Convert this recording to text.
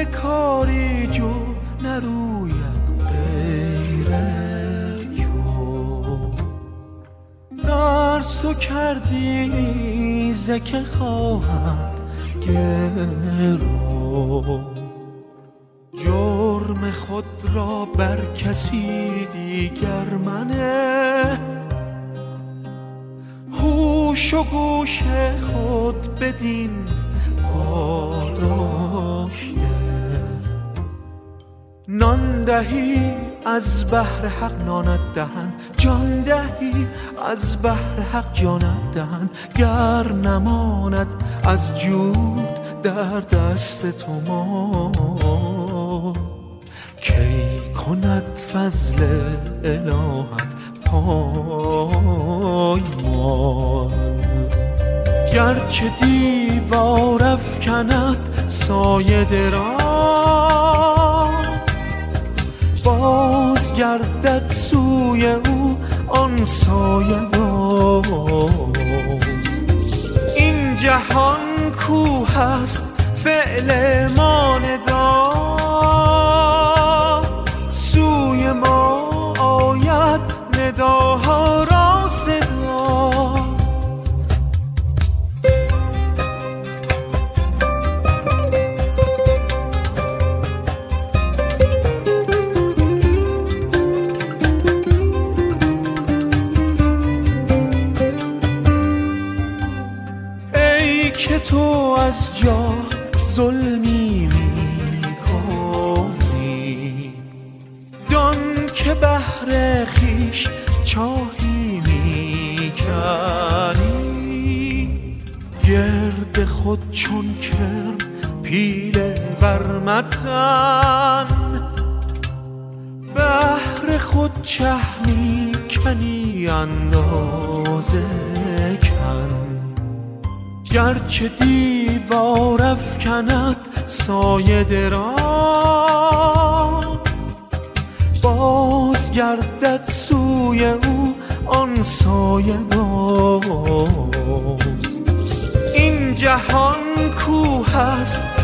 کاری جو نروید غیر جو. درس تو کردی زکه خواهد گرو، جرم خود را بر کسی دیگر منه. هوش و گوش خود بدین پاداشته. نان دهی از بحر حق نانت دهند، جان دهی از بحر حق جانت دهند. گر نماند از جود در دست تو ما، کی کند فضل الهت پایمال. گرچه دیوار افکند سایه دراز، باز گردد سوی او آن سایه باز. این جهان کوه است فعل ما ندا، سوی ما آید نداها را صدا. ای که تو از جا ظلمی میکنی، دان که بهر خویش چاهی میکنی. گرد خود چون کرم پیله برمتن، بهر خود چه میکنی اندازه کن. گرچه دیوار افکند سایه دراز، باز گردد سوی او آن سایه باز. این جهان کوه است